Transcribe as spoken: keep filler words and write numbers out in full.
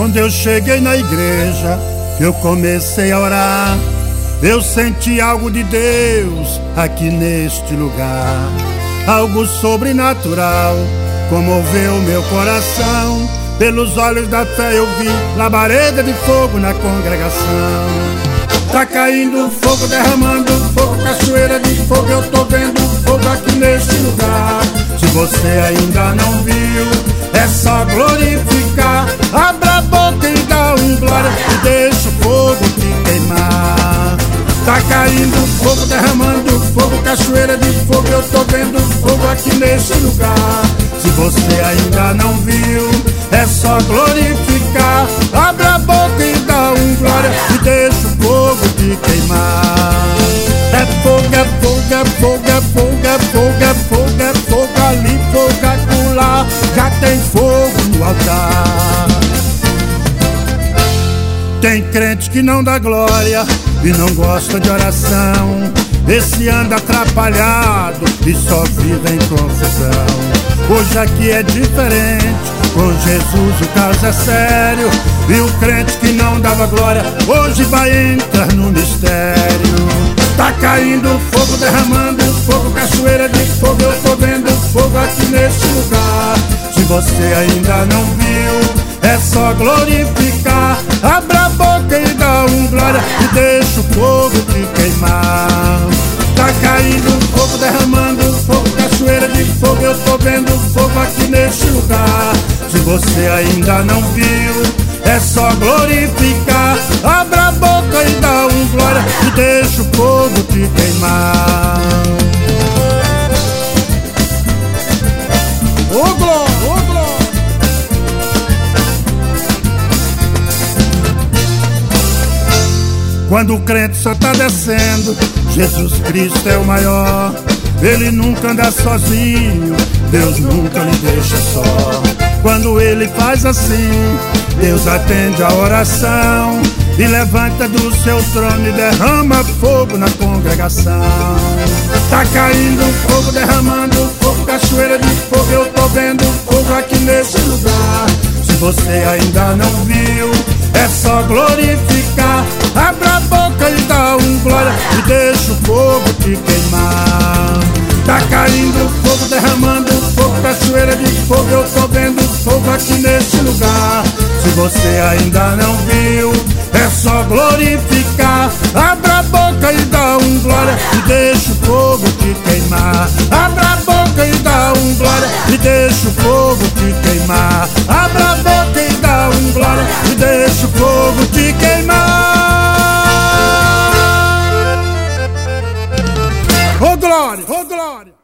Quando eu cheguei na igreja, eu comecei a orar. Eu senti algo de Deus aqui neste lugar. Algo sobrenatural comoveu meu coração. Pelos olhos da fé eu vi labareda de fogo na congregação. Tá caindo fogo, derramando fogo, cachoeira de fogo. Eu tô vendo fogo aqui neste lugar. Se você ainda não viu, é só glorificar. Abra a boca e dá um glória e deixa o fogo te queimar. Tá caindo fogo, derramando fogo, cachoeira de fogo. Eu tô vendo fogo aqui neste lugar. Se você ainda não viu, é só glorificar. Abra a boca e dá um glória e deixa o fogo te queimar. É fogo, é fogo, é fogo, é fogo, é fogo, é fogo, é fogo ali, fogo acolá. Já tem fogo no altar. Tem crente que não dá glória e não gosta de oração. Esse anda atrapalhado e só vive em confusão. Hoje aqui é diferente, com Jesus o caso é sério. E o crente que não dava glória, hoje vai entrar no mistério. Tá caindo fogo, derramando fogo, cachoeira de fogo. Eu tô vendo fogo aqui neste lugar. Se você ainda não viu, é só glorificar. Abra a boca e dá um glória e deixa o fogo te queimar. Tá caindo fogo, derramando fogo, cachoeira de fogo. Eu tô vendo fogo aqui neste lugar. Se você ainda não viu, é só glorificar. Abra a boca e dá um glória e deixa o fogo te queimar. Ô oh, glória, ô oh, glória. Quando o crente só tá descendo, Jesus Cristo é o maior. Ele nunca anda sozinho, Deus nunca lhe deixa só. Quando ele faz assim, Deus atende a oração e levanta do seu trono e derrama fogo na congregação. Tá caindo fogo, derramando fogo, cachoeira de fogo. Eu tô vendo fogo aqui nesse lugar. Se você ainda não viu, é só glorificar. Abra a boca e dá um glória e deixa o fogo te queimar. Tá caindo fogo, derramando fogo, cachoeira de fogo. Eu tô vendo fogo aqui neste lugar. Se você ainda não viu, é só glorificar. Abra a boca e dá um glória e deixa o fogo te queimar. Abra a boca e dá um glória e deixa o fogo te queimar. Abra a boca e dá um glória e deixa o fogo te queimar. Ô glória, ô glória.